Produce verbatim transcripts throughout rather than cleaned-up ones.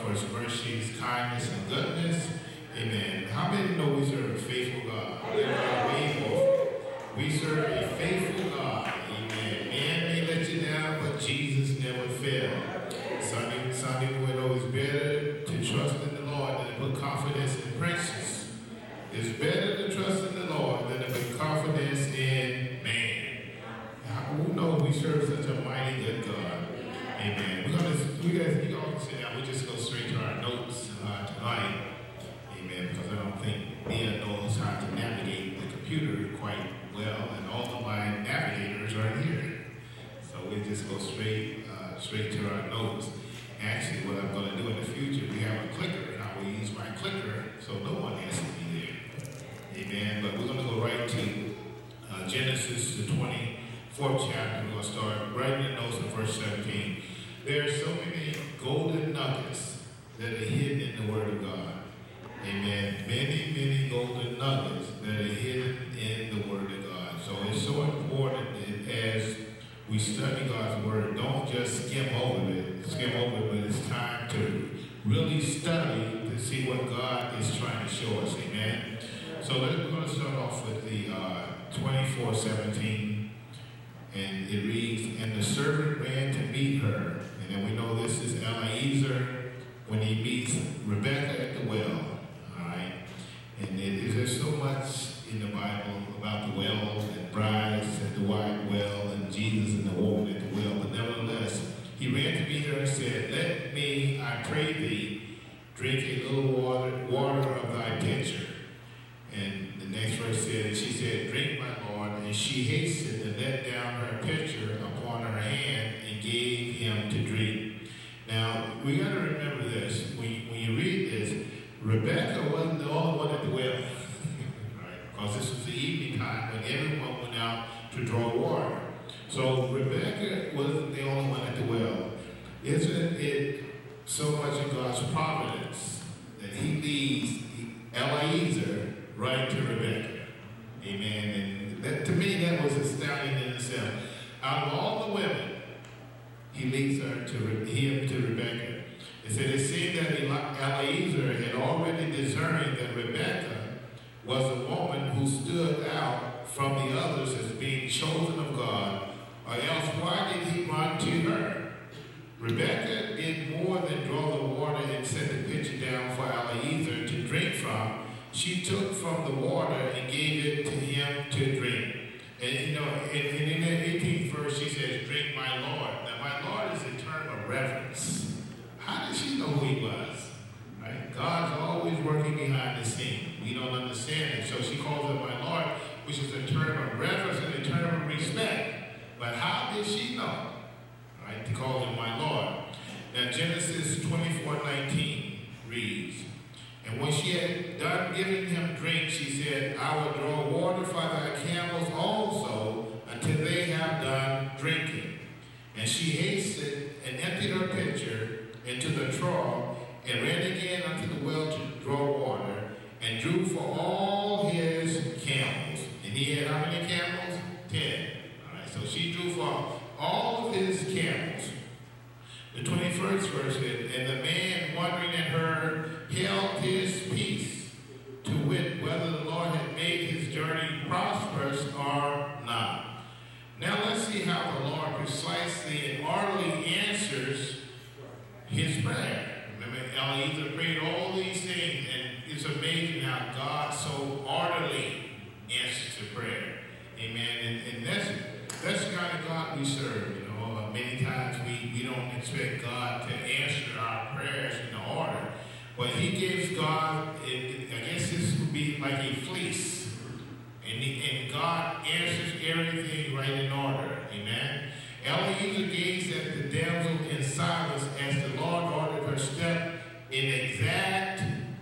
for his mercies, kindness, and goodness. Amen. How many know we serve a faithful God? Faithful. We serve a faithful God. Amen. Man may let you down, but Jesus never failed. Some, some people will know it's better to trust in the Lord than to put confidence in princes. It's better to trust in the Lord than to put confidence in man. Who knows we serve such a mighty good God? Amen. We're gonna, we guys, you all can sit down. We just go straight to our notes uh, tonight. Amen. Because I don't think Mia knows how to navigate the computer quite well, and all of my navigators are here. So we just go straight, uh, straight to our notes. Actually, what I'm going to do in the future, we have a clicker, and I will use my clicker so no one has to be there. Amen. But we're going to go right to uh, Genesis, the twenty-fourth chapter. We're going to start right in the notes of verse seventeen. There are so many golden nuggets that are hidden in the Word of God. Amen. Many, many golden nuggets that are hidden in the Word of God. So it's so important that as we study God's Word, don't just skim over it, skim over it, but it's time to really study to see what God is trying to show us. Amen. So let's, we're going to start off with the uh, twenty-four seventeen, and it reads, "And the servant ran to meet her." And then we know this is Eliezer when he meets Rebekah at the well. All right. And it, there's so much in the Bible about the wells and brides at the wide well and Jesus and the woman at the well. But nevertheless, he ran to meet her and said, "Let me, I pray thee, drink a little water, water of thy pitcher." And the next verse said, she said, "Drink, my Lord." And she hastened and let down her pitcher upon her hand and gave him to drink. Now, we got to remember this. When, when you read this, Rebekah wasn't the only one at the well. Right? Because this was the evening time when everyone went out to draw water. So Rebekah wasn't the only one at the well. Isn't it so much in God's providence that he leads Eliezer right to Rebekah? Amen. And that, to me, that was astounding in itself. Out of all the women, he leads her to him to Rebekah. It said it seemed that Eliezer had already discerned that Rebekah was a woman who stood out from the others as being chosen of God, or else why did he run to her? Rebekah did more than draw the water and set the pitcher down for Eliezer to drink from. She took from the water and gave it to him to drink. And you know, in, in the eighteenth verse, she says, "Drink, my Lord." Now, my Lord is a term of reverence. How did she know who he was? Right? God's always working behind the scene. We don't understand it. So she calls him my Lord, which is a term of reverence and a term of respect. But how did she know? Right? To call him my Lord. Now, Genesis twenty-four nineteen reads, "And when she had done giving him drink, she said, I will draw water for thy camels also until they have done drinking. And she hasted and emptied her pitcher into the trough and ran again unto the well to draw water and drew for all his camels." And he had how many camels? Ten. All right, so she drew for all of his camels. The twenty-first verse said, "And the man wondering at her held his peace, to wit, whether the Lord had made his journey prosperous or not." Now let's see how the Lord precisely and orderly answers his prayer. Remember, Eliezer prayed all these things, and it's amazing how God so orderly answers the prayer. Amen. And, and that's that's the kind of God we serve. You know, uh, many times we, we don't expect God to answer our prayers in order, but he gives God, it, I guess this would be like a fleece, and, he, and God answers everything right in order. Amen. Eliezer gazed at the damsel in silence as the Lord ordered her step in exact,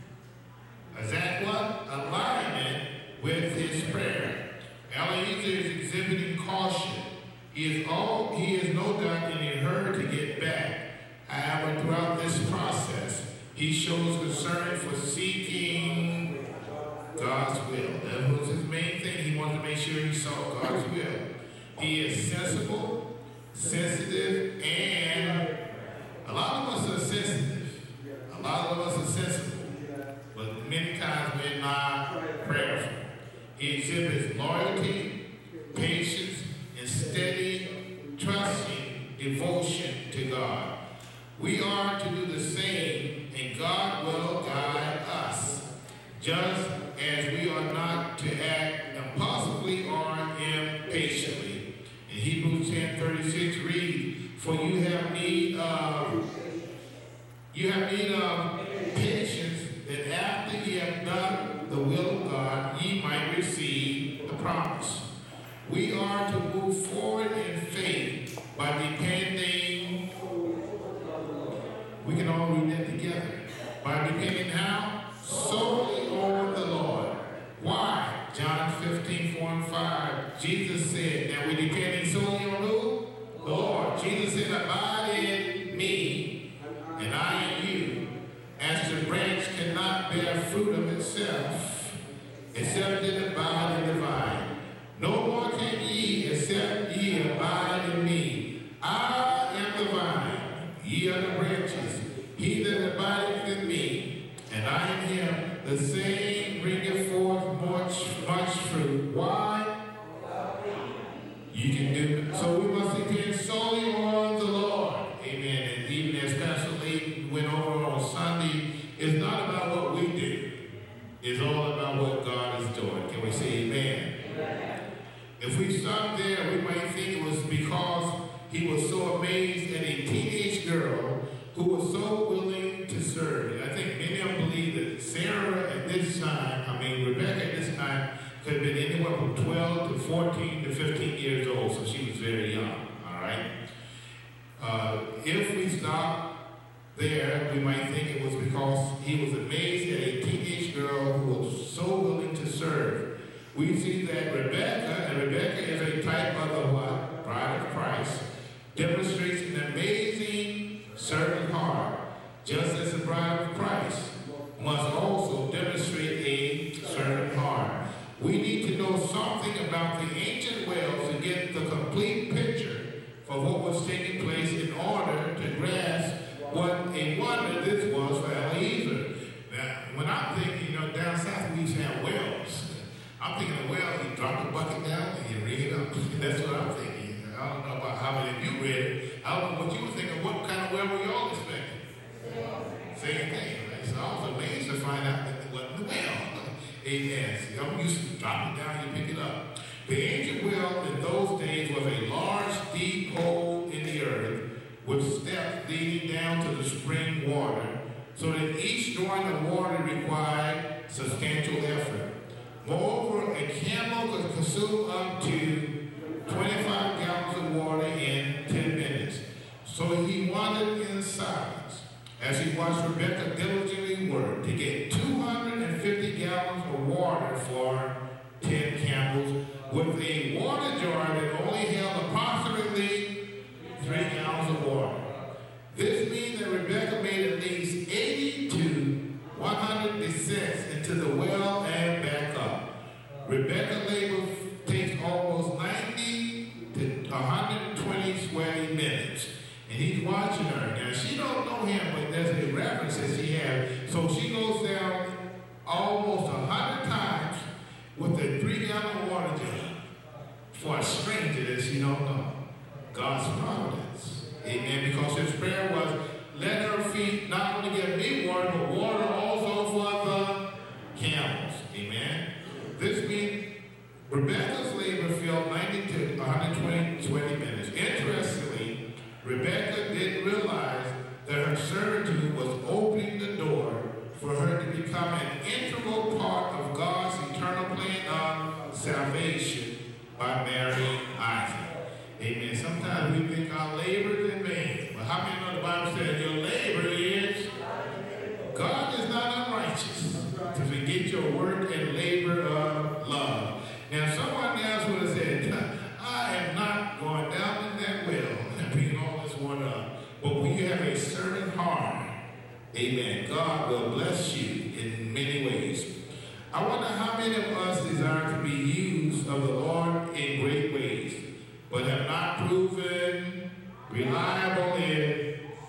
exact what? Alignment with his prayer. Eliezer is exhibiting caution. He is all he is no doubt in a hurry to get back. However, throughout this process, he shows concern for seeking God's will. That was his main thing. He wanted to make sure he saw God's will. He is sensible, sensitive, and a lot of us are sensitive. A lot of us are sensible, but many times we're not prayerful. He exhibits loyalty, patience, and steady, trusting devotion to God. We are to do the same, and God will guide us, just as we are not to act impulsively or impatiently. In Hebrews ten thirty-six reads, "For you have need of you have need of patience, that after ye have done the will of God, ye might receive the promise." We are to move forward in faith by depending. We can all read that together. By depending how? Solely on the Lord. Why? John fifteen, four and five. Jesus said, now we're depending solely on who? The Lord. Jesus said, "Abide in me, and I in you. As the branch cannot bear fruit of itself, except it abide in the vine. No more can ye, except ye abide in me. I am the vine, ye are the branches. He that abideth in me, and I in him, the same bringeth forth much, much fruit." Why? You can do it. So we must depend solely on the Lord. Amen. And even as Pastor Lee went over on Sunday, it's not about what we do. It's all about what God is doing. Can we say amen? Amen. If we stop there, we might think it was because he was so amazed at a teenage girl who was so willing to serve. And I think many of them believe that Sarah at this time, I mean Rebecca at this time, could have been anywhere from twelve to fourteen to fifteen years old, so she was very young, all right? Uh, if we stop there, we might think it was because he was amazed at a teenage girl who was so willing to serve. We see that Rebecca, and Rebecca is a type of the what? Bride of Christ, demonstrates an amazing servant heart, just as the bride of Christ must also demonstrate a servant heart. We need to know something about the ancient wells to get the complete picture of what was taking place in order to grasp what a wonder this was for Eliezer. Now, when I'm thinking, you know, down south we used to have wells. I'm thinking of well, you drop the bucket down and you ring it up. That's what I'm thinking. I don't know about how many of you read it. I don't know what you were thinking. What kind of well were you all expecting? Same thing, right? So I was amazed to find out that it wasn't the well. Amen. See, I'm used to drop it down, you pick it up. The ancient well in those days was a large, deep hole in the earth with steps leading down to the spring water, so that each drawing of water required substantial effort. Moreover, a camel could consume up to twenty-five gallons of water in ten minutes. So he wandered in silence as he watched Rebecca diligently work to get two hundred fifty gallons of water for ten camels, with a water jar that only held approximately three gallons of water. This means that Rebecca made at least eighty to one hundred descents into the well and back up. Rebecca's labor takes almost ninety to one hundred twenty sweaty minutes. And he's watching her. Now, she don't know him, but there's a reference that she has. So she goes down almost one hundred times with a three-gallon water jar for a stranger that she don't know. God's providence. Amen. Because his prayer was, let her feet not only get me water, but water also for the camels. Amen. This means Rebecca's labor filled ninety to one hundred twenty, twenty minutes. Interestingly, Rebecca didn't realize that her servitude was opening the door for her to become an integral part of God's eternal plan of salvation by marrying Isaac. Amen. Sometimes we think our labor is in vain. But how many know the Bible says your labor is? God is not unrighteous to forget your work and labor of love. Now, someone else would have said, I am not going down in that well and bringing all this water up. But when you have a servant heart, amen, God will bless you in many ways. I wonder how many of us desire to be used of the Lord in great ways, but have not proven reliable in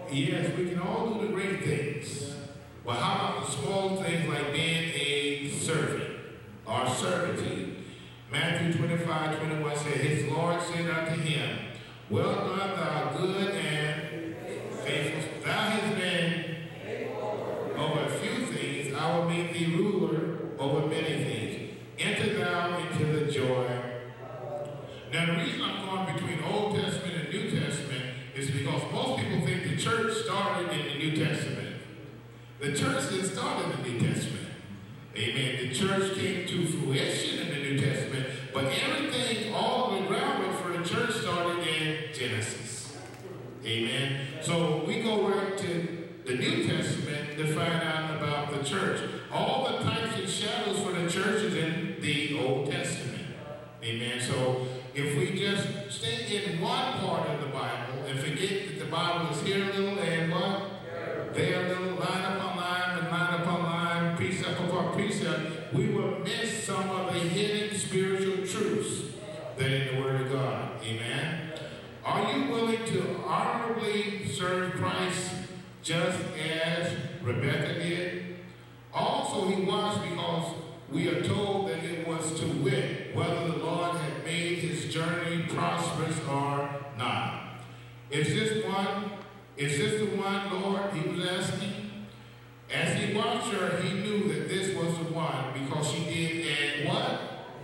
Yes, we can all do the great things. But how about the small things like being a servant or servitude? Matthew twenty-five, twenty-one said, his Lord said unto him, well done, thou good and faithful. Thou hast been over a few things, I will make thee ruler over many things. Enter thou into the joy. Now the reason I'm going between Old Testament and New Testament is because most people think the church started in the New Testament. The church didn't start in the New Testament. Amen. The church came to fruition in the New Testament, but everything, all the groundwork for the church started in Genesis. Amen. So we go right to the New Testament to find out about the church. All the types and shadows for the church is in the Old Testament. Amen. So if we just stay in one part of the Bible and forget that the Bible is here a little and what? There a little, line upon line and line upon line, precept upon precept, we will miss some of the hidden spiritual truths that are in the Word of God. Amen. Are you willing to honorably serve Christ just as Rebekah did? Also, he was, because we are told that it was to wit whether the Lord had made his journey prosperous or not. Is this one? Is this the one, Lord? He was asking. As he watched her, he knew that this was the one because she did and what?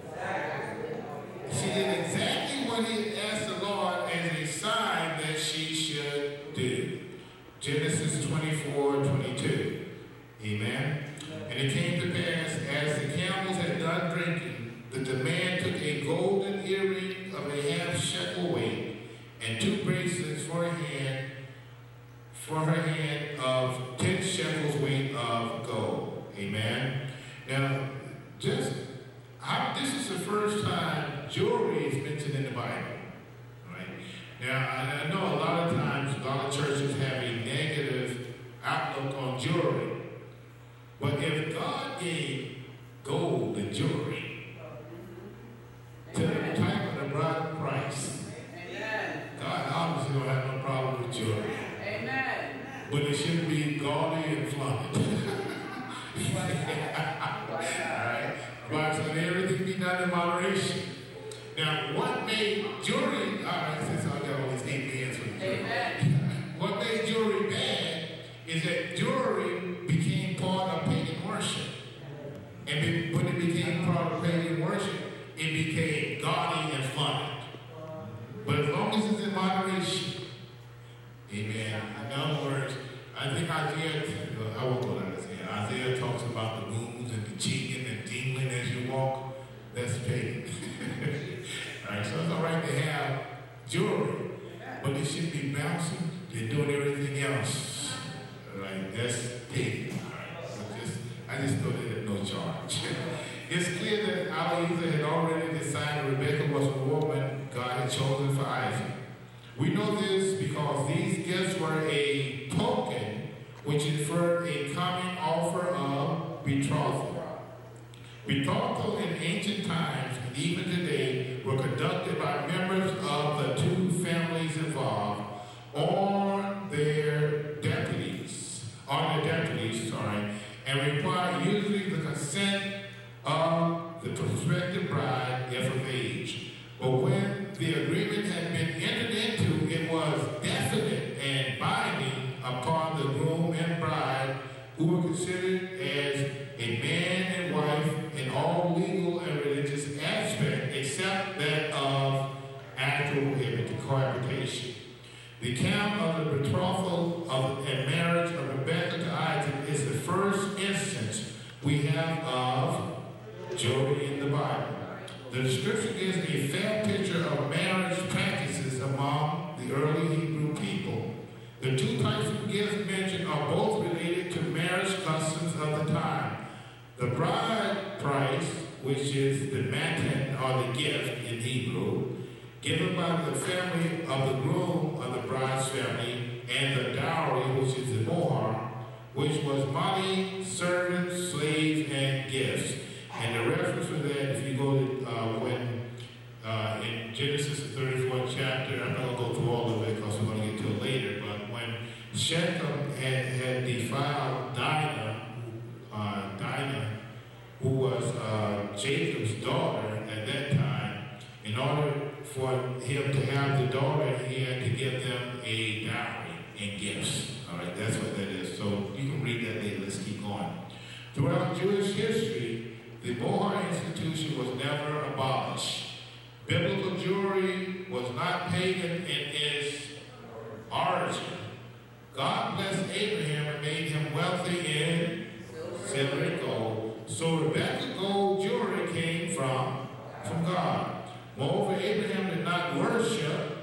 She did exactly what he had asked the Lord as a sign that she should do. Genesis twenty-four, twenty-two. Amen. And it came to pass, as the camels had done drinking, that the man took a golden earring of a half shekel weight and two bracelets for a hand, for her hand of ten shekels weight of gold. Amen. Now, just how, this is the first time jewelry is mentioned in the Bible. Right? Now, I, I know a lot of times a lot of churches have a negative outlook on jewelry. But if God gave gold and jewelry to the type of the bride price, God obviously don't have no problem with jewelry. Amen. But it shouldn't be gaudy and flaunted. Alright? Right, so everything be done in moderation. Now, what made jewelry, alright, since I got all these eight hands for the jewelry. Amen. What made jewelry bad is that jewelry became part of pagan worship. And be, when it became part of pagan worship, it became gaudy and flaunted. But as long as it's in moderation, amen. In other words, I think Isaiah, I won't go down this here. Isaiah talks about the booms and the jingling and dingling as you walk. That's pagan. All right, so it's all right to have jewelry, but it should be bouncing and doing everything else. All right, that's pagan. All right, so just, I just thought it at no charge. It's clear that Eliezer had already decided Rebekah was the woman God had chosen for Isaac. We know this because these gifts were a token which inferred a common offer of betrothal. Betrothal in ancient times, and even today, were conducted by members of the two families involved or their deputies, or their deputies, sorry, and required usually the consent of the prospective bride if of age. But when the agreement had been entered into, it was definite and binding upon the groom and bride, who were considered as a man and wife in all legal and religious aspect, except that of actual cohabitation. The account of the betrothal of and marriage of Rebekah to Isaac is the first instance we have of jewelry in the Bible. The description gives a fair picture of marriage practices among the early Hebrew people. The two types of gifts mentioned are both related to marriage customs of the time. The bride price, which is the matan or the gift in Hebrew, given by the family of the groom of the bride's family, and the dowry, which is the mohar, which was money, servants, slaves, and gifts. And the reference for that, if you go to uh, when uh, in Genesis the thirty-fourth chapter, I'm not going to go through all of it because we're going to get to it later, but when Shechem had, had defiled Dinah, uh, Dinah, who was uh, Jacob's daughter at that time. In order for him to have the daughter, he had to give them a dowry and gifts. All right, that's what that is. So you can read that later. Let's keep going. Throughout Jewish history, the Bohar institution was never abolished. Biblical Jewry was not pagan in its origin. God blessed Abraham and made him wealthy in silver and gold. So Rebecca's gold jewelry came from, from God. Moreover, Abraham did not worship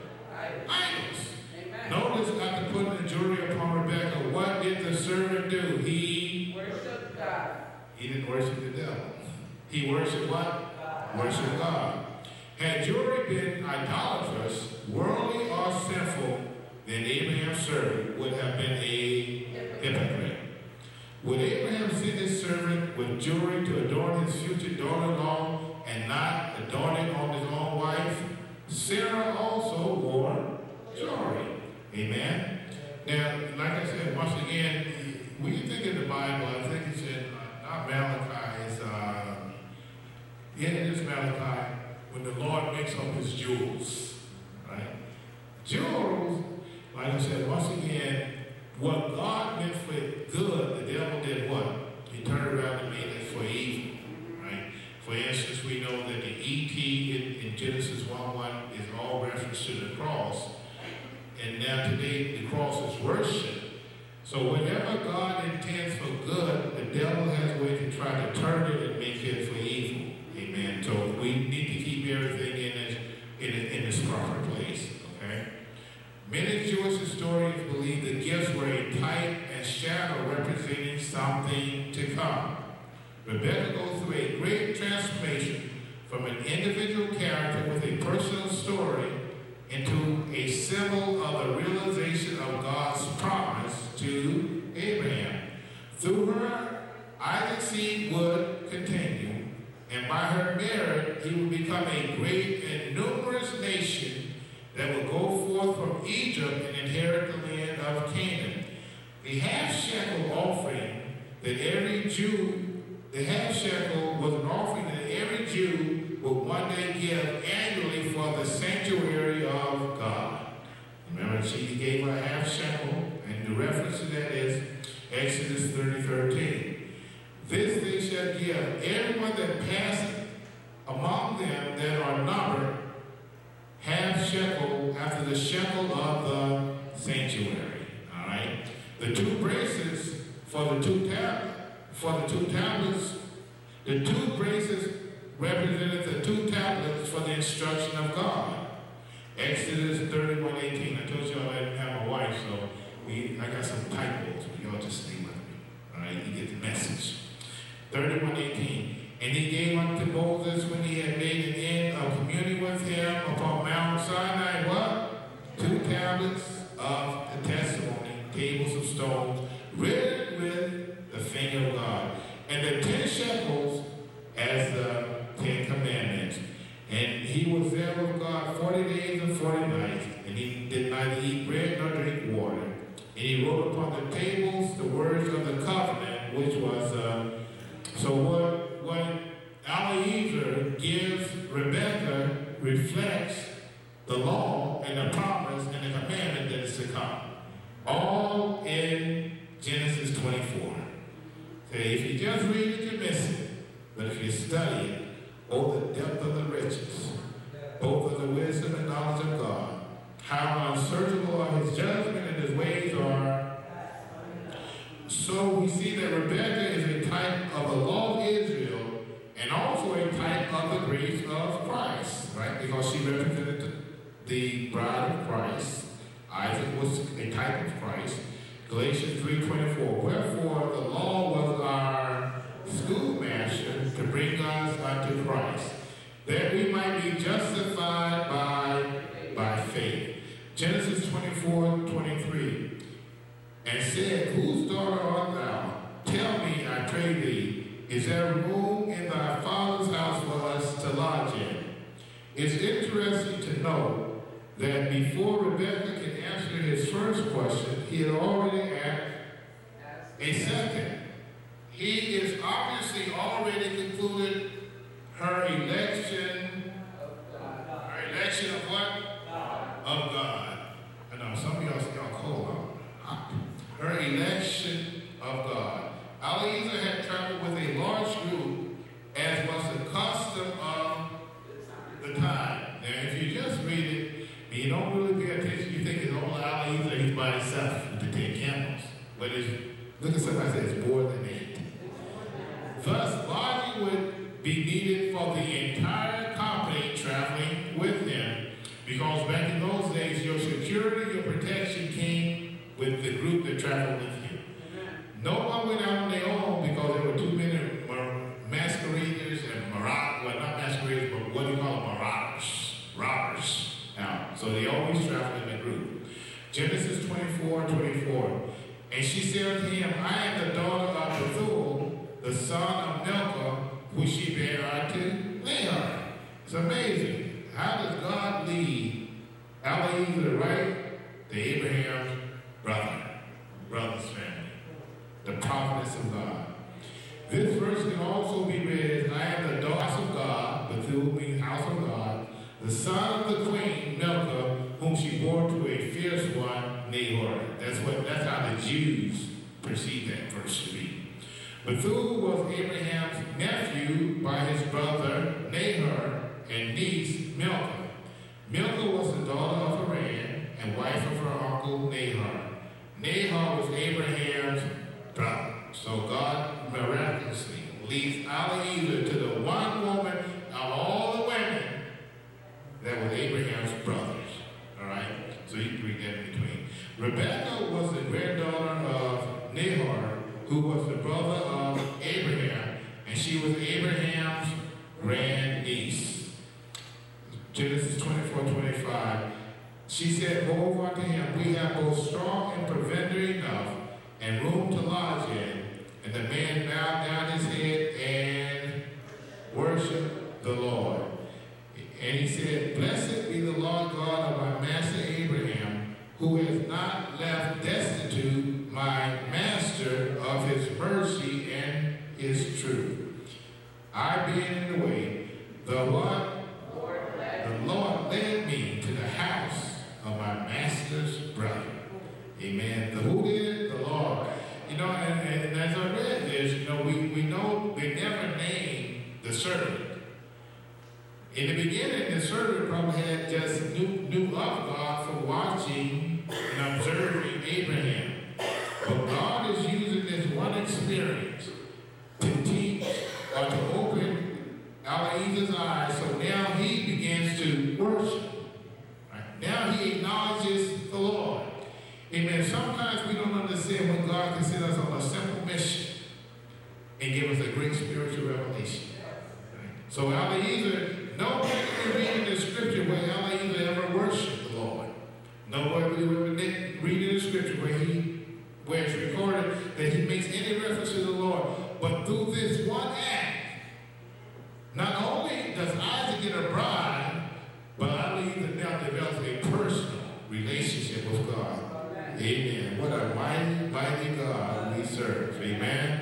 idols. Amen. Notice after putting the jewelry upon Rebecca, what did the servant do? He worshiped God. He didn't worship the devil. He worshiped what? God. Worshiped God. Had jewelry been idolatrous, worldly, or sinful, then Abraham's servant would have been a hypocrite. Would Abraham send his servant with jewelry to adorn his future daughter-in-law and not adorn it on his own wife? Sarah also wore jewelry. Amen? Now, like I said, once again, when you think of the Bible, I think it's in, uh, not Malachi, it's, uh, yeah, it is Malachi, when the Lord makes up his jewels, right? Jewels, like I said, once again, what God meant for good, the devil did what? He turned around and made it for evil, right? For instance, we know that the E T in, in Genesis one one is all reference to the cross, and now today the cross is worship. So whatever God intends for good, the devil has a way to try to turn it and make it for evil. Amen. So we need to keep everything in its, in, in its proper place. Okay? Many Jewish historians believe the gifts were a type and shadow representing something to come. Rebecca goes through a great transformation from an individual character with a personal story into a symbol of the realization of God's promise to Abraham. Through her, Isaac's seed would continue, and by her merit, he would become a great and numerous nation that would go forth from Egypt and inherit the land of Canaan. The half shekel offering that every Jew, the half shekel was an offering that every Jew would one day give annually for the sanctuary of God. Remember, she gave a half shekel, and the reference to that is Exodus thirty thirteen. This they shall give everyone that passeth among them that are numbered half shekel after the shekel of the sanctuary. All right. The two braces for the two tab for the two tablets. The two braces represented the two tablets for the instruction of God. Exodus thirty-one eighteen. I told y'all I didn't have a wife, so we I got some typos, but y'all just stay with me. All right, you get the message. thirty-one eighteen. And he gave unto Moses when he had made an end of communing with him upon Mount Sinai, what? Two tablets of the testimony, tables of stone, written with the finger of God. And the ten shekels as the Ten Commandments. And he was there with God forty days and forty nights, and he did neither eat bread nor drink water. And he wrote upon the tables the words of the covenant, which was, uh, so what What Eliezer gives Rebecca reflects the law and the promise and the commandment that is to come. All in Genesis twenty-four. So if you just read it, you miss it. But if you study it, oh, the depth of the riches, both of the wisdom and knowledge of God, how unsearchable are his judgment and his ways are. So we see that Rebecca is a type of the law of Israel and also a type of the grace of Christ, right? Because she represented the bride of Christ. Isaac was a type of Christ. Galatians three twenty-four. Wherefore the law was our schoolmaster to bring us unto Christ, that we might be justified by, by faith. Genesis twenty-four twenty-three. And said, whose daughter art thou? Tell me, I pray thee, is there room in thy father's house for us to lodge in? It's interesting to know that before Rebekah can answer his first question, he had already asked a second. He is obviously already concluded her election, her election of what? Of God. I know some of y'all y'all cold, huh? Her election of God. Eliezer had traveled with a large group, as was the custom of the time. Now, if you just read it and you don't really pay attention, you think it's old Eliezer, he's by himself with the ten camels. But it's, look at somebody say it's more than eight. Thus, lodging would be needed for the entire company traveling with them, because back in those days, your security, your protection came with the group that traveled with you. No one went out on their own because there were too many masqueraders and marauders, well, not masqueraders, but what do you call them? Marauders, robbers. Now, so they always traveled in a group. Genesis twenty-four, twenty-four. And she said to him, I am the daughter of Bethuel, the son of Milcah, who she bare unto Leah. It's amazing. How does God lead Eliezer right to Abraham's brother, brother's family, the providence of God? This verse can also be read as I am the daughter of God, Bethuel means house of God, the son of the queen Milcah, whom she bore to a fierce one, Nahor. That's what. That's how the Jews perceive that verse to be. Bethuel was Abraham's nephew by his brother Nahor and niece Milcah. Milcah was the daughter of Haran and wife of her uncle Nahor. Nahor was Abraham's brother. So God miraculously leads Eliezer to the one woman of all the women that was Abraham's brothers. All right? So you can read that in between. Rebekah was the granddaughter of Nahor, who was the brother of Abraham, and she was Abraham's grandniece. Genesis twenty-four, twenty-five. She said, Moreover unto him, we have both strong and provender enough, and room to lodge in. And the man bowed down his head and worshiped the Lord. And he said, Blessed be the Lord God of my master Abraham, who has not left destitute my master of his mercy and his truth. I being in the way, the Lord, the Lord led me to the house of my master's brother. Amen. The who did it? The Lord. You know, and, and as I read this, you know, we, we know they never named the servant. In the beginning, the servant probably had just knew, knew of God for watching and observing Abraham. But God is using this one experience to teach or to open Eliezer's eyes, so now he begins to worship. Right? Now he acknowledges the Lord. Amen. Sometimes we don't understand when God can send us on a simple mission and give us a great spiritual revelation. Right? So Eliezer, nowhere can we read in the scripture where Eliezer ever worshiped the Lord. Nowhere we ever read in the scripture where he, where it's recorded that he makes any reference to the Lord. But through this one act, not only does Isaac get a bride, but Eliezer now develops a personal relationship with God. Amen. What a mighty, mighty God we serve. Amen.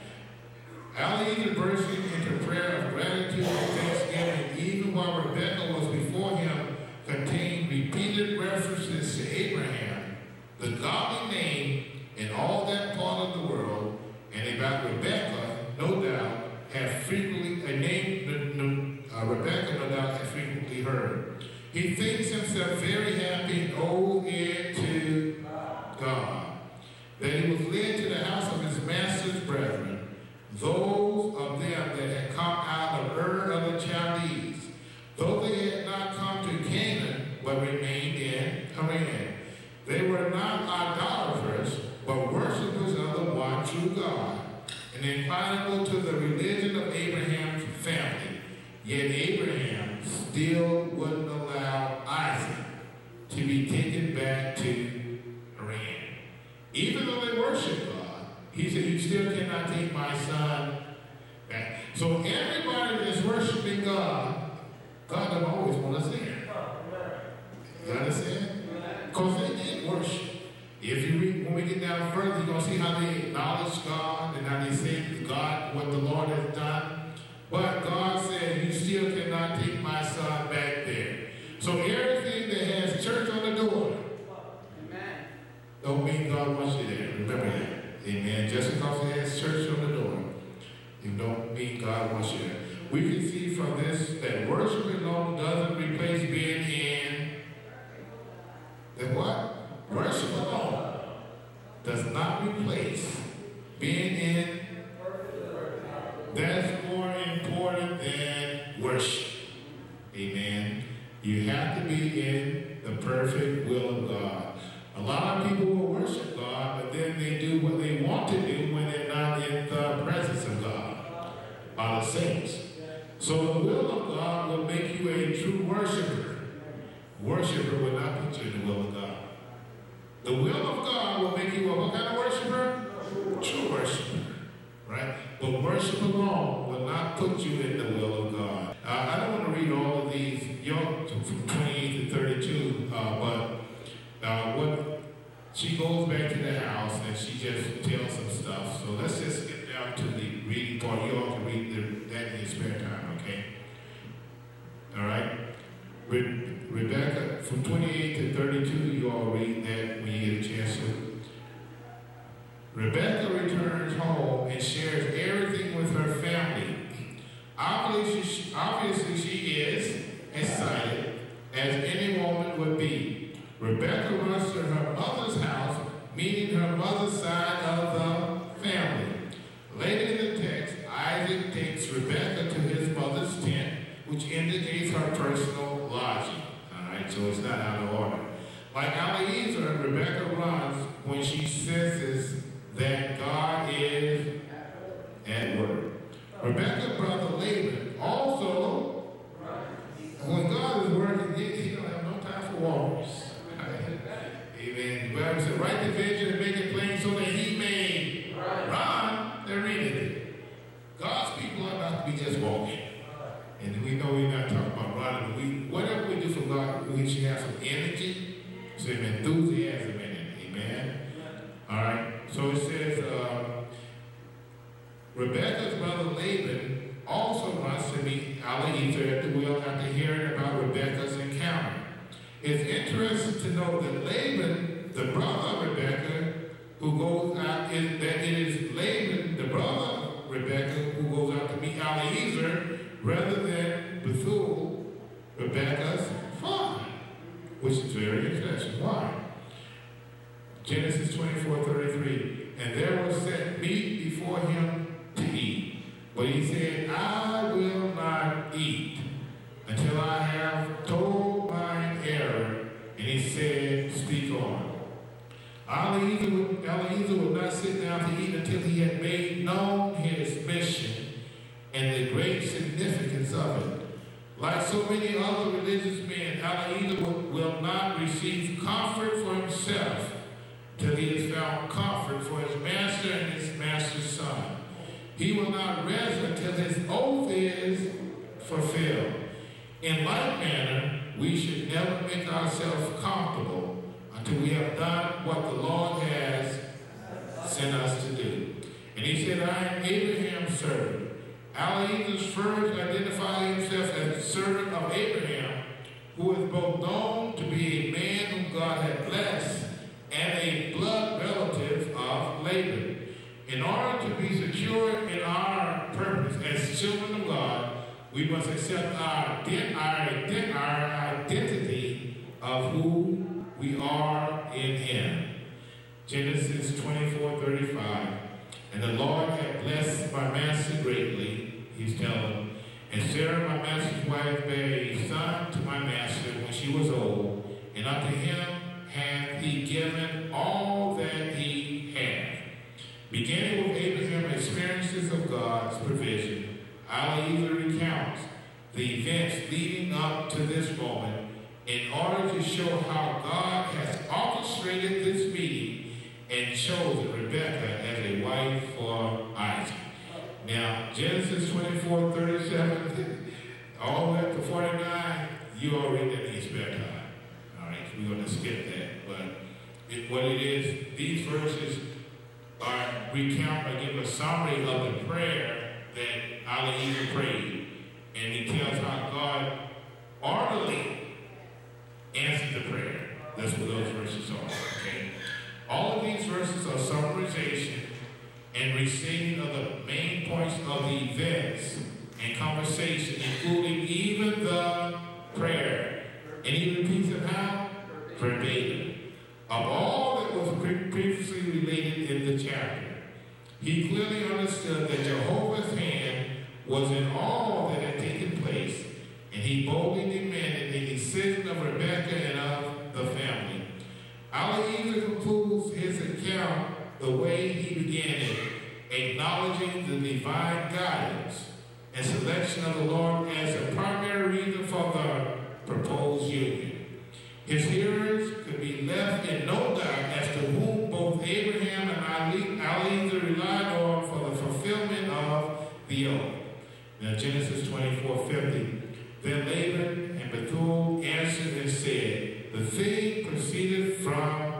Eliezer bursting into prayer of gratitude and thanksgiving, even while Rebekah was before him, contained repeated references to Abraham, the godly name in all that part of the world, and about Rebekah, no doubt, have frequently, a name uh, Rebekah, no doubt, have frequently heard. He thinks himself very happy and owed it to God that he was led to the house of his master's brethren, those of them that had come out of Ur of the Chaldees, though they had not come to Canaan, but remained in Haran. They were not idolaters, but worshippers of the one true God, and inclinable to the religion of Abraham's family. Yet Abraham still wouldn't allow Isaac to be taken back to Haran. Even though they worship God, he said, you still cannot take my son back. So everybody that's worshiping God, God doesn't always want us there. You understand? Because they did worship. If you read, when we get down further, you're going to see how they acknowledge God and how they say to God what the Lord has done. But God said, you still cannot take my son back there. So everything that has church on the door, amen, don't mean God wants you there. Remember that. Amen. Just because it has church on the door, it don't mean God wants you there. We can see from this that worship alone doesn't replace being in. That what? Worship alone does not replace being in. That's more important than worship. Amen. You have to be in the perfect will of God. A lot of people will worship God, but then they do what they want to do when they're not in the presence of God, by the saints. So the will of God will make you a true worshiper. Worshiper will not put you in the will of God. The will of God will make you a what kind of worshiper? True worshiper. Right? But worship alone will not put you in the will of God. Uh, I don't want to read all of these, young from twenty-eight to thirty-two, uh, but uh, what she goes back to the house and she just tells some stuff. So let's just get down to the reading part. You all can read the, that in your spare time, okay? All right? Re- Rebecca, from twenty-eight to thirty-two, you all read that when you get a chance to. Rebecca returns home and shares everything with her family. Obviously, she, obviously she is excited, as any woman would be. Rebecca runs to her mother's house, meeting her mother's side of the family. Later in the text, Isaac takes Rebecca to his mother's tent, which indicates her personal lodging. All right, so it's not out of order. Like Eliezer, Rebecca runs when she senses that God is at work. Rebecca's brother Laban also, when God is working, he, he don't have no time for wars. Amen. The Bible said, write the vision and make it plain so that he may run. They're reading it. God's people are not to be just walking. And we know we're not talking about running, but we, whatever we do for God, we should have some energy, some enthusiasm in it. Amen. All right. So it says, uh, Rebecca's brother Laban also wants to meet Eliezer at the well after hearing about Rebecca's encounter. It's interesting to know that Laban, the brother of Rebecca, who goes out, is, that it is Laban, the brother of Rebecca, who goes out to meet Eliezer, rather than Bethuel, Rebecca's father, which is very interesting. Why? Genesis twenty-four thirty-three, and there was set meat before him to eat. But he said, I will not eat until I have told mine error. And he said, speak on. Eliezer would, Eliezer would not sit down to eat until he had made known his mission and the great significance of it. Like so many other religious men, Eliezer will, will not receive comfort for himself till he has found comfort for his master and his master's son. He will not rest until his oath is fulfilled. In like manner, we should never make ourselves comfortable until we have done what the Lord has sent us to do. And he said, I am Abraham's servant. Eliezer first identified himself as the servant of Abraham, who is both known to be a man whom God had blessed and a blood relative of Laban. In order to be secure in our purpose as children of God, we must accept our, our, our identity of who we are in him. Genesis twenty-four thirty-five. And the Lord had blessed my master greatly, he's telling him, and Sarah, my master's wife, bare a son to my master when she was old, and unto him hath he given all that he had. Beginning with Abraham's experiences of God's provision, Eliezer recounts the events leading up to this moment in order to show how God has orchestrated this meeting and chosen Rebekah as a wife for Isaac. Now, Genesis twenty-four thirty-seven, all the way up to forty-nine, you already read that in your spare time. All right. we're going to skip that. But it, what it is, these verses are recount or give a summary of the prayer that Eliezer prayed. And he tells how God orderly answered the prayer. That's what those verses are. Okay. All of these verses are summarization and restating of the main points of the events and conversation, including even the prayer. And he repeats it how? Verbatim. Of all that was previously related in the chapter, he clearly understood that Jehovah's hand was in all that had taken place, and he boldly demanded a decision of Rebekah and of the family. Eliezer concludes his account the way he began it, acknowledging the divine guidance and selection of the Lord as the primary reason for the proposed union. His hearers could be left in no doubt as to whom both Abraham and Eliezer relied on for the fulfillment of the oath. Now Genesis twenty-four fifty. Then Laban and Bethuel answered and said, the thing proceeded from,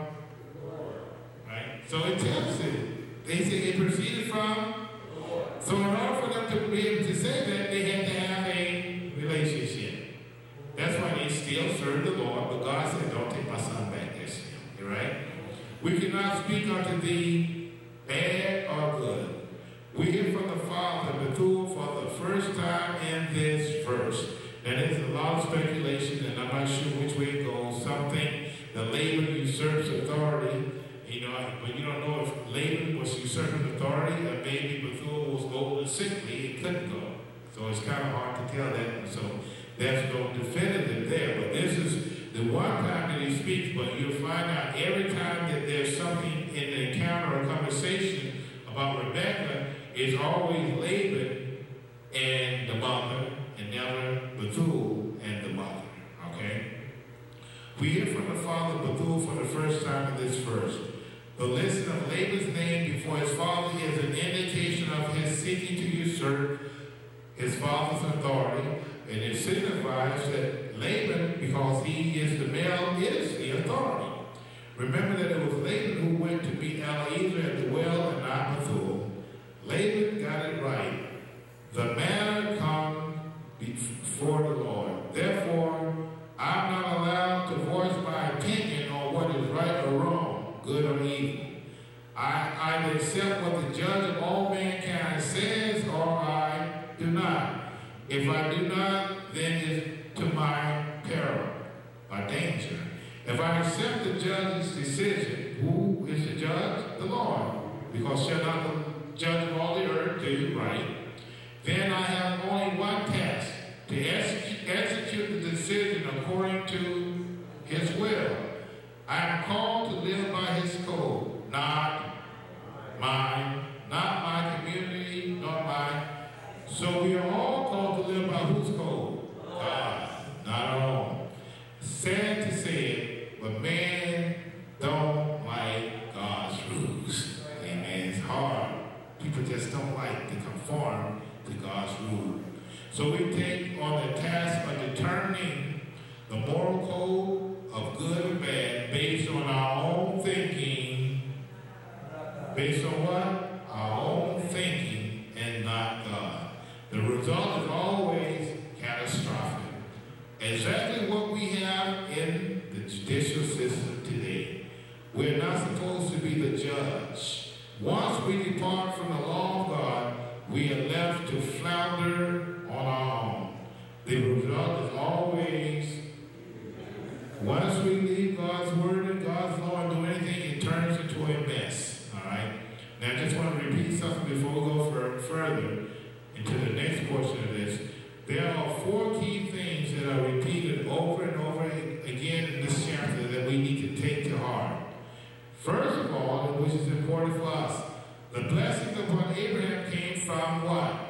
right? So it tells it. They say it proceeded from, so in order for them to be able to say that, they had to have a relationship. That's why they still serve the Lord, but God said, don't take my son back there still. Right? We cannot speak unto thee bad or good. We hear from the father, Bethuel, for the first time in this verse. Now there's a lot of speculation, and I'm not sure which way it goes. Some think that Laban usurps authority, you know, but you don't know if Laban was usurping authority or maybe Bethuel was old and sickly and couldn't go. So it's kind of hard to tell that. So there's no definitive there, but this is the one time that he speaks, but you'll find out every time that there's something in the encounter or conversation about Rebekah, it's always Laban and the mother, and never Bethuel and the mother. Okay? We hear from the father Bethuel for the first time in this verse. The listing of Laban's name before his father is an indication of his seeking to usurp his father's authority, and it signifies that Laban, because he is the male, is the authority. Remember that it was Laban who went to meet Eliezer at the well and not Bethuel. Laban got it right. The matter comes before the Lord. Therefore, I'm not allowed to voice my opinion on what is right or wrong, good or evil. I either accept what the judge of all mankind says, or I do not. If I do not, then it's to my peril or danger. If I accept the judge's decision, who is the judge? The Lord. Because shall not the judge of all the earth do right? Then I have only one task, to execute, execute the decision according to his will. I am called to live by his code, not mine, not my community, not mine. So we are all called to live by whose code? God, not our own. Sad to say it, but man don't like God's rules. Amen. It's hard. People just don't like to conform to God's rule. So we take on the task of determining the moral code of good and bad based on our own thinking. Based on what? Our own thinking and not God. The result is always catastrophic. Exactly what we have in the judicial system today. We're not supposed to be the judge. Once we depart from the law of God, we are left to flounder on our own. The result is always, once we leave God's word and God's law and do anything, it turns into a mess. All right? Now, I just want to repeat something before we go for, further into the next portion of this. There are four key things that are repeated over and over again in this chapter that we need to take to heart. First of all, which is important for us, the blessings upon Abraham came from what?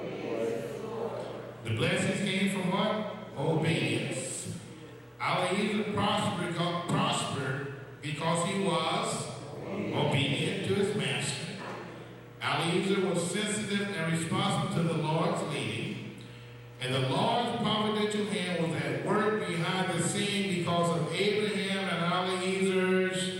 The blessings came from what? Obedience. Eliezer prospered, prospered because he was obedient to his master. Eliezer was sensitive and responsive to the Lord's leading. And the Lord's providential hand was at work behind the scene because of Abraham and Eliezer's.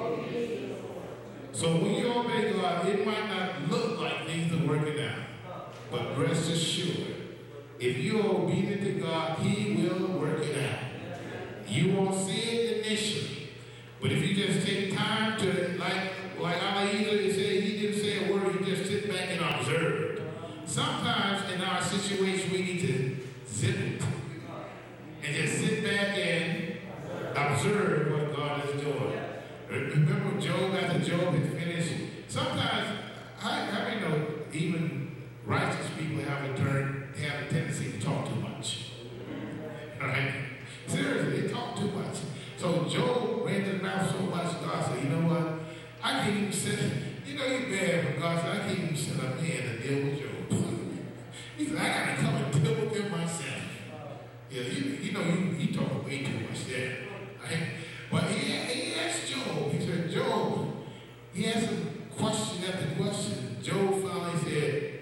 So when you obey God, it might not look like things are working out. But rest assured, if you're obedient to God, He will work it out. You won't see it initially. But if you just take time to, like, like Eliezer said, he didn't say a word, he just sit back and observe. Sometimes in our situation, we need to zip it and just sit back and observe what God is doing. Remember Job, after Job had finished? Sometimes, I, I know even righteous people have a turn, have a tendency to talk too much. Right? Seriously, they talk too much. So Job ran his mouth so much, God said, you know what? I can't even sit, you know you're bad, but God said, I can't even send a man to deal with Job. He said, I got to come and deal with him myself. Yeah, you, you know, you, you talk way too much there. Right? But he, he asked Job, he said, Job, he asked him question after question. Job finally said,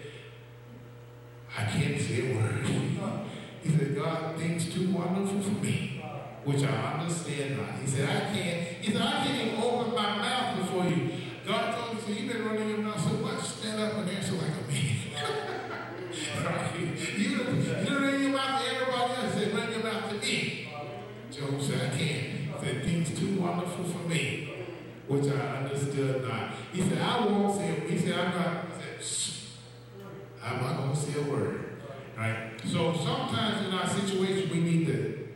I can't say a word. He said, God, things too wonderful for me, which I understand not. He said, I can't, he said, I can't even open my mouth before you. God told me, he said, you've been running your mouth so much, stand up and answer like a man. Right? You, you don't run your mouth to everybody else, he said, run your mouth to me. Job said, I can't. He said, things too wonderful for me, which I understood not. He said, I won't say it. He said, I'm not, he said, shh, I'm not going to say a word. Right? So sometimes in our situation, we need to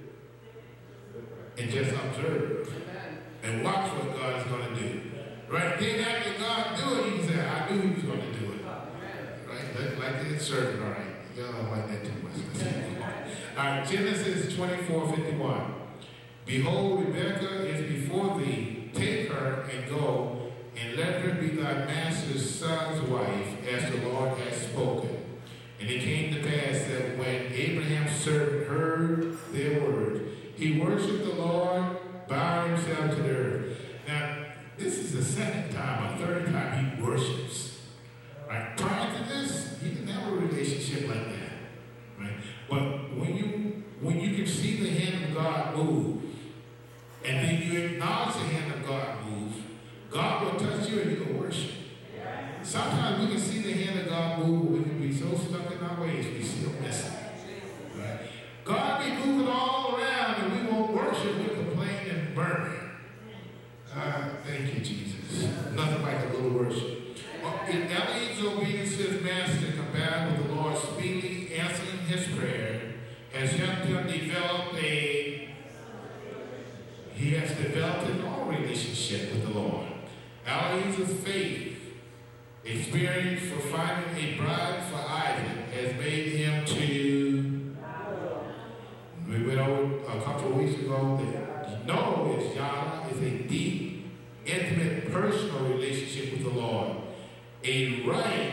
and just observe and watch what God is going to do. Right? Then after God do it, he said, I knew he was going to do it. Right? Like, like that servant, all right. Y'all don't like that too much. All right, Genesis twenty-four fifty-one. Behold, Rebekah is before thee. Take her and go, and let her be thy master's son's wife, as the Lord has spoken. And it came to pass that when Abraham's servant heard their words, he worshipped the Lord, bowed himself to the earth. Now, this is the second time, or third time he worships. Right? Prior to this, he didn't have a relationship like that. Right? But when you when you can see the hand of God move, and then you acknowledge the hand of God move, God will touch you and you will worship. Sometimes we can see the hand of God move, but we can be so stuck in our ways, we still miss it. Right? God be moving all around and we won't worship, we complain and burn. Uh, thank you, Jesus. Nothing like a little worship. In Eliezer's obedience to his master, combined with the Lord speedily answering his prayer, has helped him develop a, he has developed an own relationship with the Lord. Eliezer's faith, experience for finding a bride for Isaac has made him to, we went over a couple of weeks ago that know is Yahweh is a deep, intimate, personal relationship with the Lord. A right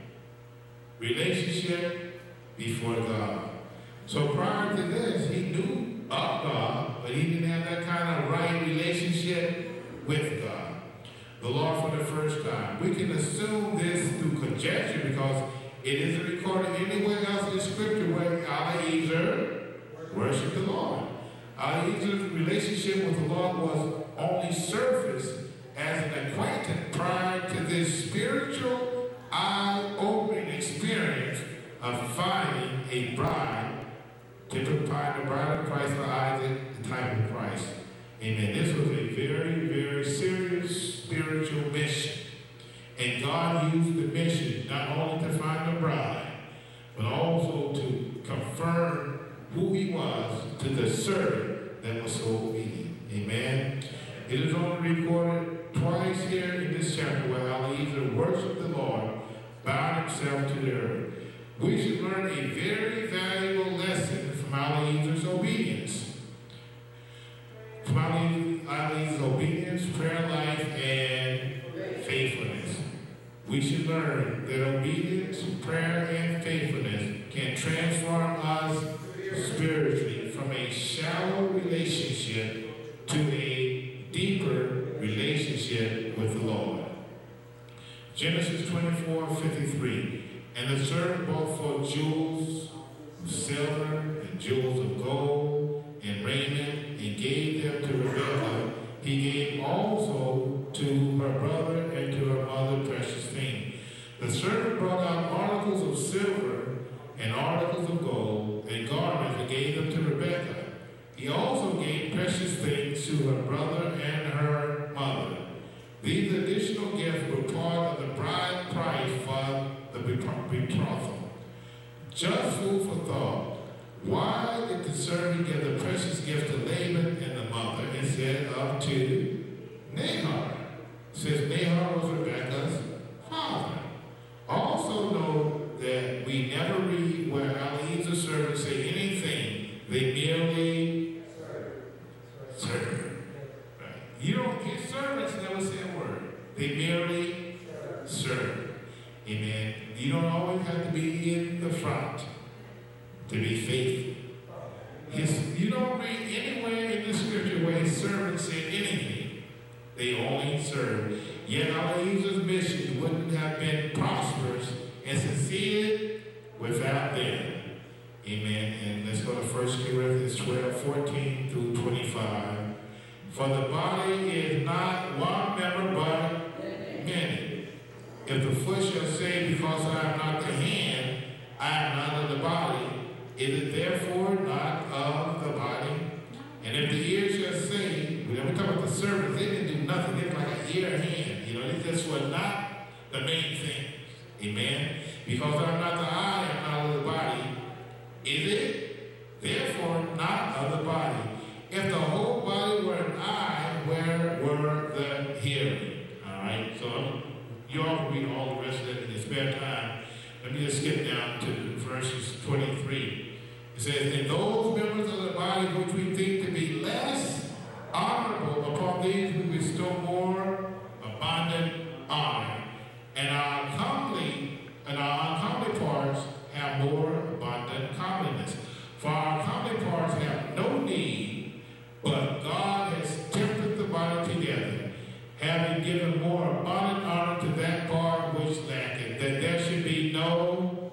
relationship before God. So prior to this, he knew of God, but he didn't have that kind of right relationship with God. The Lord for the first time. We can assume this through conjecture because it isn't recorded anywhere else in Scripture where Eliezer worshiped the Lord. Eliezer's relationship with the Lord was only surface as an acquaintance prior to this spiritual eye-opening experience of finding a bride to find the bride of Christ for Isaac, the type of Christ. Amen. This was a very, very serious spiritual mission. And God used the mission not only to find the bride, but also to confirm who he was to the servant that was so obedient. Amen. It is only recorded twice here in this chapter where Eliezer worshiped the Lord, bowed himself to the earth. We should learn a very valuable lesson from Eliezer's obedience. From Eliezer's obedience, prayer life, and faithfulness. We should learn that obedience, prayer, and faithfulness can transform us spiritually from a shallow relationship to a deeper relationship with the Lord. Genesis twenty-four fifty-three. And the servant brought forth jewels, of silver and jewels of gold and raiment, and gave them to Rebekah. He gave also to her brother and to her mother precious things. The servant brought out articles of silver and articles of gold and garments and gave them to Rebekah. He also gave precious things to her brother and her mother. These additional gifts were part of the bride price for the betrothal. Just food for thought. Why did the servant give the precious gift to Laban and the mother instead of to Nahor? Since Nahor was Rebekah's father. Also know that we never read where Eliezer's servants say anything. They merely serve. Right. You don't, his servants never say a word. They merely serve. Amen. You don't always have to be in the front to be faithful. His, you don't read anywhere in the scripture where his servants said anything. They only serve. Yet Eliezer's mission wouldn't have been prosperous and succeeded without them. Amen. And let's go to First Corinthians twelve, fourteen through twenty-five. For the body is not one member but many. If the foot shall say, because I am not the hand, I am not of the body, is it therefore not of the body? And if the ear shall say, when we talk about the servants, they didn't do nothing. They were like an ear and hand. You know, they just were not the main thing. Amen. Because I'm not the eye, I'm not of the body. Is it therefore not of the body? If the whole body were an eye, where were the hearing? All right. So you all can read all the rest of it in your spare time. Let me just skip down to verses twenty-three. It says, and those members of the body which we think to be less honorable, upon these we bestow more abundant honor. And our comely and our uncomely parts have more abundant comeliness. For our comely parts have no need, but God has tempered the body together, having given more abundant honor to that part which lacketh, that there should be no,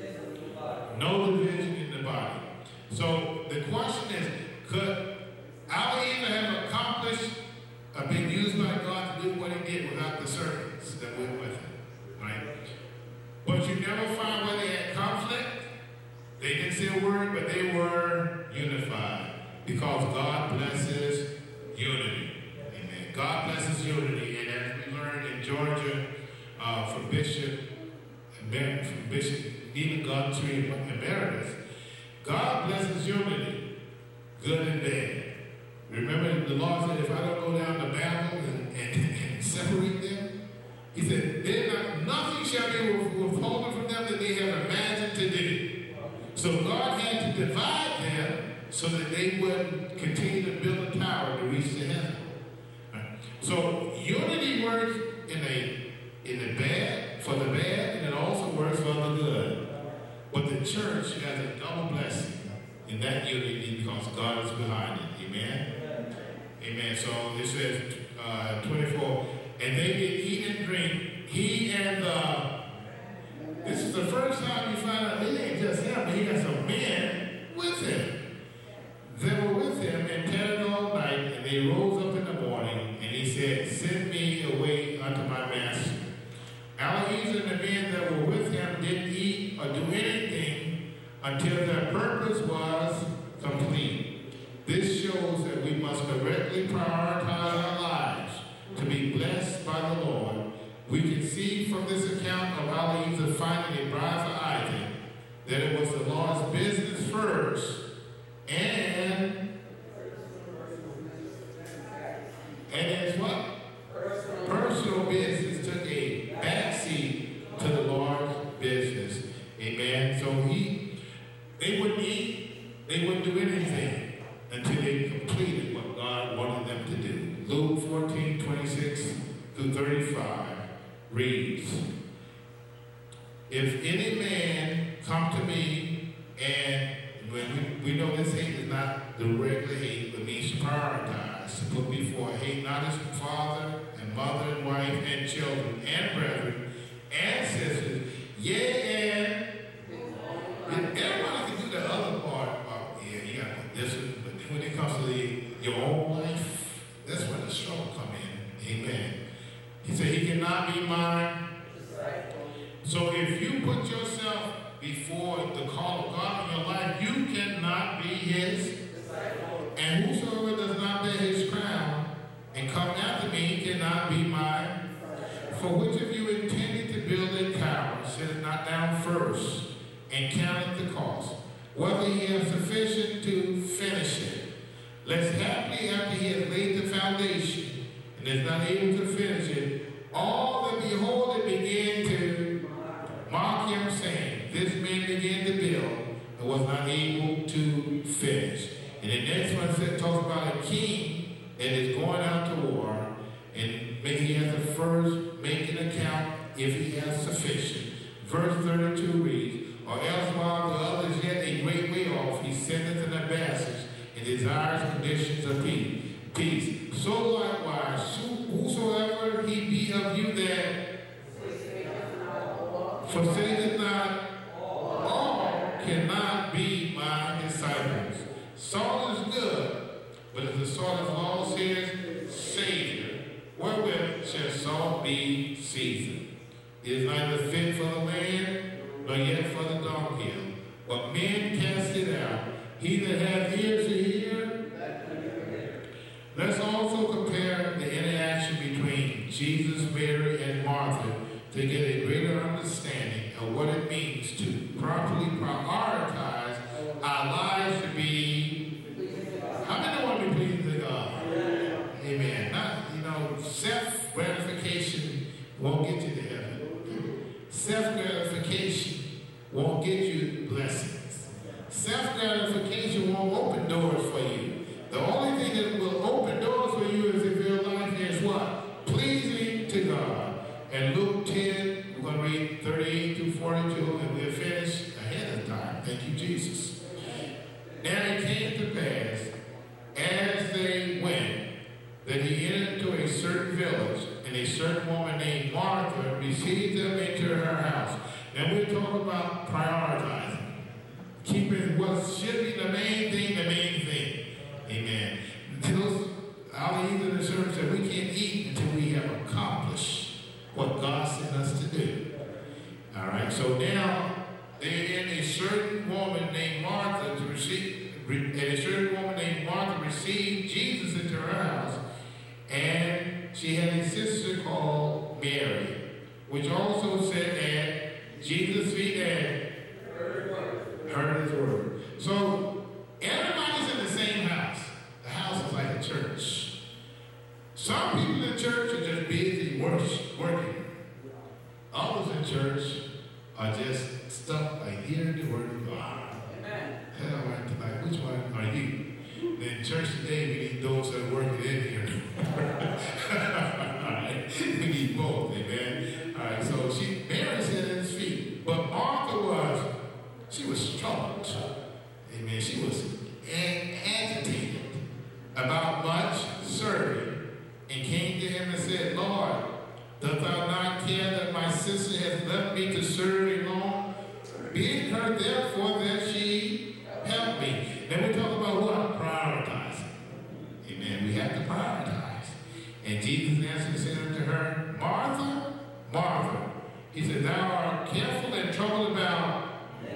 no division in the body. So the question is, could Eliezer have accomplished, uh, been used by God to do what he did without the servants that went with him? Right? But you never find where they had conflict. They didn't say a word, but they were unified. Because God blesses unity. Amen. God blesses unity. And as we learned in Georgia uh, from Bishop from Bishop Neil Godfrey Emeritus, God blesses unity, good and bad. Remember the Lord said, if I don't go down to Babel and, and, and separate them, he said, they're not, nothing shall be withholden from them that they have imagined to do. So God had to divide them so that they would continue to build a tower to reach the heaven. Right. So unity works in a in the bad, for the bad, and it also works for the good. But the church has a double blessing in that unity because God is behind it. Amen? Amen. So it says, uh, twenty-four, and they did eat and drink, he and the, this is the first time you find out it ain't just him, but he has some men with him. They were with him and tarried all night, and they rose up in the morning, and he said, send me away unto my master. Eliezer and the men that were with him didn't eat or do anything until their purpose was complete. This shows that we must correctly prioritize our lives to be blessed by the Lord. We can see from this account of Eliezer finding a bride for Isaac that it was the Lord's business first, and and it's what? Personal business took a backseat to the Lord's business. Amen. So he, they wouldn't eat, they wouldn't do anything until they completed what God wanted them to do. Luke fourteen, twenty-six through thirty-five reads, if any man come to me, and when we, we know this hate is not the regular hate, but means to prioritize, to put before hate not his father and mother and wife and children and brethren and sisters, yea, and, and everybody can do the cannot be my disciple. So if you put yourself before the call of God in your life, you cannot be his disciple. And whosoever does not bear his crown and come after me cannot be my. For which of you intending to build a tower, sitteth not down first and counteth the cost, whether he have sufficient to finish it? Lest haply after he has laid the foundation and is not able to finish it, all that behold it begin to mock him, saying, This man began to build and was not able to finish. And the next one said, talks about a king that is going out to war, and maybe he has to first make an account if he has sufficient. Verse thirty-two reads, Or else while the other is yet a great way off, he sendeth an ambassador and desires conditions of peace. Peace. So likewise, whosoever he be of you that forsaketh not all cannot be my disciples. Salt is good, but if the salt is lost his Savior, wherewith shall salt be seasoned? It is neither fit for the land, nor yet for the dunghill. But men cast it out. He that hath ears to hear. Let's also compare the interaction between Jesus, Mary, and Martha to get a greater understanding of what it means to properly prioritize our lives to be. How many want to be pleasing to God? Amen. Not, you know, self-gratification won't get you to heaven. Self-gratification won't get you blessings. Self-gratification won't open doors for you. The only thing that will open doors for you is if your life is what? Pleasing to God. And Luke ten, we're going to read thirty-eight through forty-two, and we'll finish ahead of time. Thank you, Jesus. Now it came to pass, as they went, that he entered into a certain village, and a certain woman named Martha received them into her house. Now we're talking about prioritizing. Keeping what should be the main thing, the main thing. Amen. Those, our leaders in the service said we can't eat until we have accomplished what God sent us to do. All right, so now they're in a certain woman named Martha to receive, and a certain woman named Martha received Jesus into her house, and she had a sister called Mary, which also sat at Jesus' feet and heard his word. So everybody's in the same house. The house is like a church. Some people in church are just busy worship, working. Others in church are just stuck like hearing the word of God. Amen. Hell, right tonight. Which one are you? In church today, we need those that are working in here. All right. We need both. Amen. All right. So she, Mary sat at his feet, but Martha was. She was troubled. Amen. She was agitated about much serving, and came to him and said, Lord, dost thou not care that my sister has left me to serve alone? Bid her therefore that she help me. Then we talk about what? Prioritizing. Amen. We have to prioritize. And Jesus answered and said unto her, Martha, Martha. He said, thou art careful and troubled about.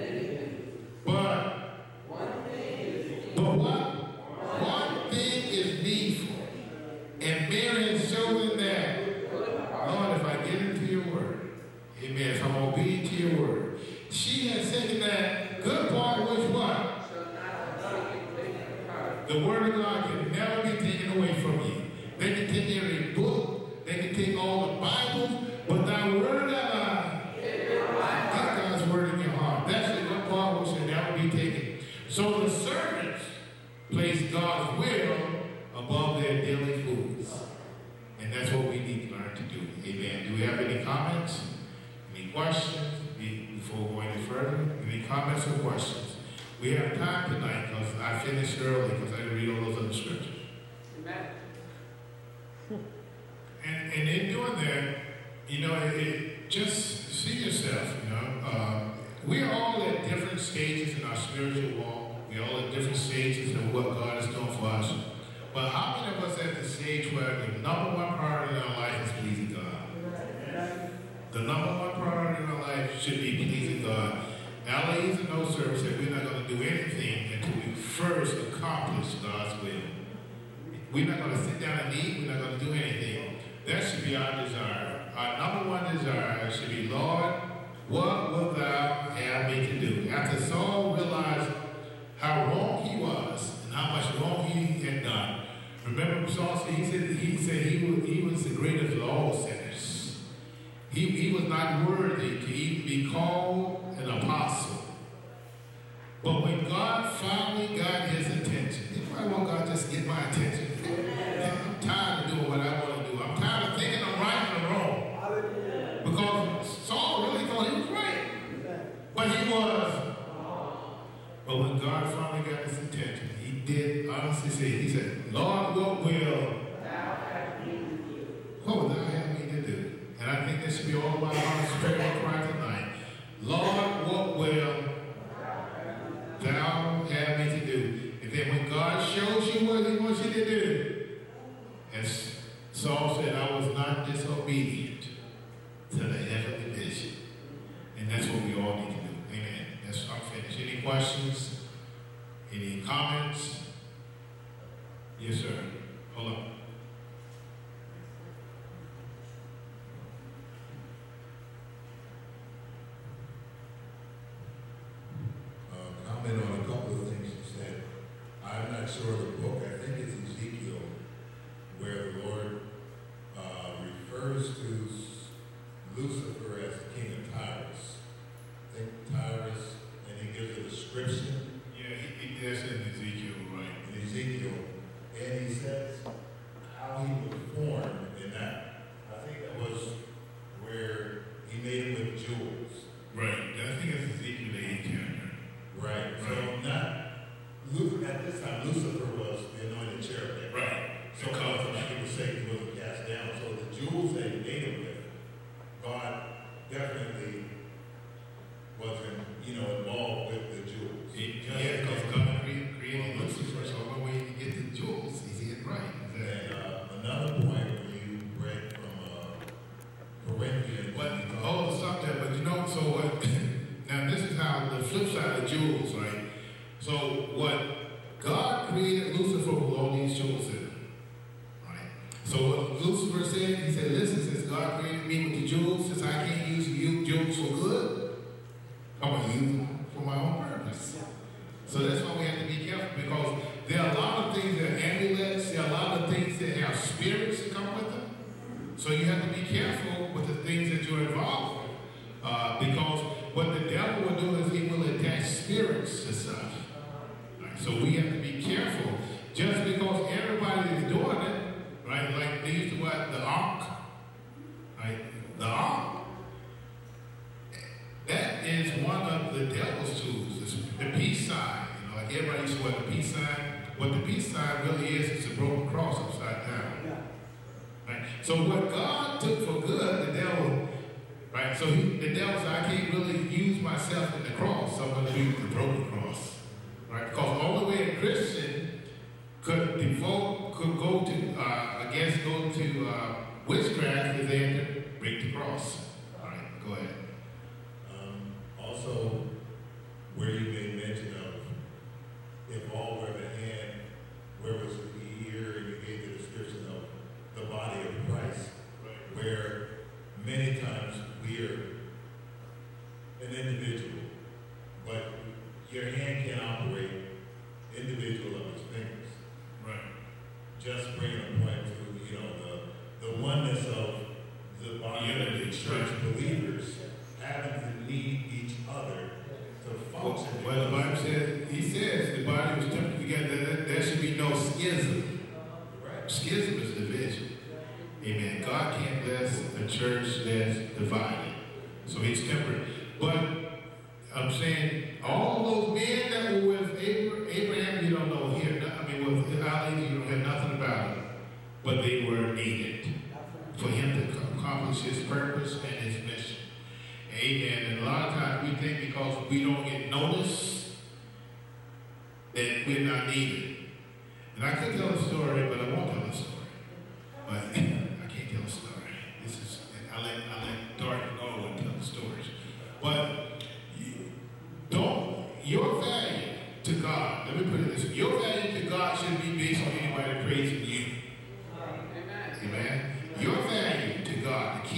But, but what? One thing is needful. And Mary has chosen that. Lord, if I get into your word, amen, if I'm obedient to your word. She has taken that good part, which what? The word of God can never be taken away from you. They can take every book, they can take all the Bibles, but thy word of God, get God's word in your heart. That's the good part which can never be taken. So the servants place God's will above their daily foods. And that's what we need to learn to do. Amen. Do we have any comments? Any questions? Before going any further, any comments or questions? We have time tonight because I finished early because I didn't read all those other scriptures. Amen. And, and in doing that, you know, it, it, just see yourself, you know. Uh, we're all at different stages in our spiritual walk. We're all at different stages of what God has done for us. But how many of us at the stage where the number one priority in our life is pleasing God? ways and no service that we're not going to do anything until we first accomplish God's will. We're not going to sit down and eat. We're not going to do anything. That should be our desire. Our number one desire should be, Lord, what wilt thou have me to do? After Saul realized how wrong he was and how much wrong he had done, remember Saul said, he said he said he was, he was the greatest of all sinners. He, he was not worthy to even be called an apostle. But when God finally got his attention, anybody want God just get my attention? I'm tired of doing what I want to do. I'm tired of thinking I'm right and I'm wrong. Because Saul really thought he was right. But he was. But when God finally got his attention, he did honestly say, he said, Lord, what will what will thou have me to do? And I think that should be all of our hearts straight on Christ tonight. Lord, what will thou have me to do? And then when God shows you what he wants you to do, as Saul said, I was not disobedient to the heavenly vision. And that's what we all need to do. Amen. That's, I'm finished. Any questions? Any comments? Yes, sir. Hold on. Uh, comment on a couple of things you said. I'm not sure of the book. I think it's Ezekiel, where the Lord uh, refers to Lucifer as the king of Tyrus. I think Tyrus, and he gives a description. Yeah, he, he, that's in Ezekiel, right? In Ezekiel. And he says how he was formed in that. I think that was where he made him with jewels. Right. I think it's Ezekiel the eighth chapter. Right. Right. So not, Lucifer, at this time, Lucifer was the anointed cherubim. Right. So uh, like he was saying, he wasn't cast down. So the jewels that he made him with, God definitely wasn't, you know, involved with the jewels. He, yeah, because God created, created Lucifer, so no way to get the jewels. He did right. And uh, another point when you read from uh, Corinthians. But, oh, stop that. But you know, so what? Now, this is how the flip side of jewels, right? So, what God created Lucifer with all these jewels in him, right? So, what Lucifer said, he said, listen, since God created me with the jewels, since I can't use the jewels for good, I'm going to use them for my own purpose. So, that's why we have to be careful, because there are a lot of things that are amulets, there are a lot of things that have spirits that come with them. So, you have to be careful with the things that you're involved with, uh, because what the devil will do is he will attach spirits to stuff. Right? So we have to be careful. Just because everybody is doing it, right? Like they used to what? The ark. Right? The ark. That is one of the devil's tools. It's the peace sign. You know, like everybody used to wear the peace sign. What the peace sign really is, is a broken cross upside down. Right? So what God took for good, the devil. Right? So he, the devil said, I can't really use myself in the cross, so I'm going to use the broken cross. Right? Because the only way a Christian could devote, could go to, uh, I guess, go to uh, witchcraft is they had to break the cross. All right, go ahead. Um, also, where you made mention of, if all were the hand, where was the ear, and you gave the description of the body of Christ, right. Where many times we are an individual, but your hand can't operate individual of his fingers. Right. Just bringing a point to, you know, the, the oneness of the body of the church believers having to need each other to function. Well, the Bible says, he says the body was tempered together. There, there should be no schism. Right. Schism is division. Amen. God can't bless a church that's divided. So he's tempered. But I'm saying all those men that were with Abraham, you don't know here. I mean, with Ali, you don't have nothing about them. But they were needed for him to accomplish his purpose and his mission. Amen. And a lot of times we think because we don't get noticed that we're not needed. And I could tell a story, but I won't tell a story. But I can't tell a story. This is, I let, I let Dorothy Norwood tell the stories. But you, don't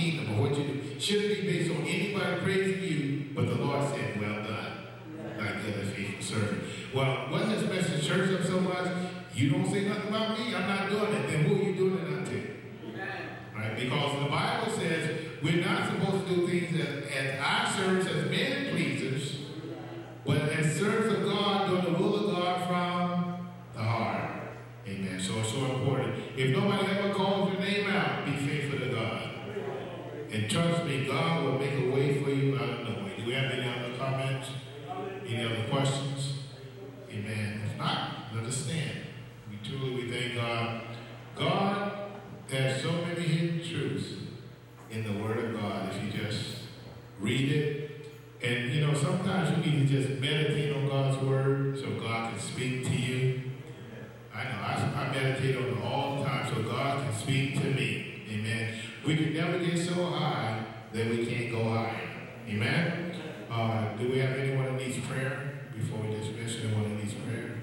kingdom or what you do. It shouldn't be based on anybody praising you, but the Lord said, well done, thy good and faithful servant. Well, wasn't this message church up so much? You don't say nothing about me, I'm not doing it. Then who are you doing it unto? Right? Because the Bible says we're not supposed to do things as, as our servants as men pleasers, but as servants of God, doing the will of God from the heart. Amen. So it's so important. If nobody ever calls your name out, be faithful to God. And trust me, God will make a way for you out of no way. Do we have any other comments? Any other questions? Amen. If not, let us stand. We truly we thank God. God has so many hidden truths in the Word of God if you just read it. And you know, sometimes you need to just meditate on God's Word so God can speak to you. I know, I, I meditate on it all the time so God can speak to me. Amen. We can never get so high that we can't go higher. Amen. Uh, do we have anyone that needs prayer before we dismiss? Anyone that needs prayer?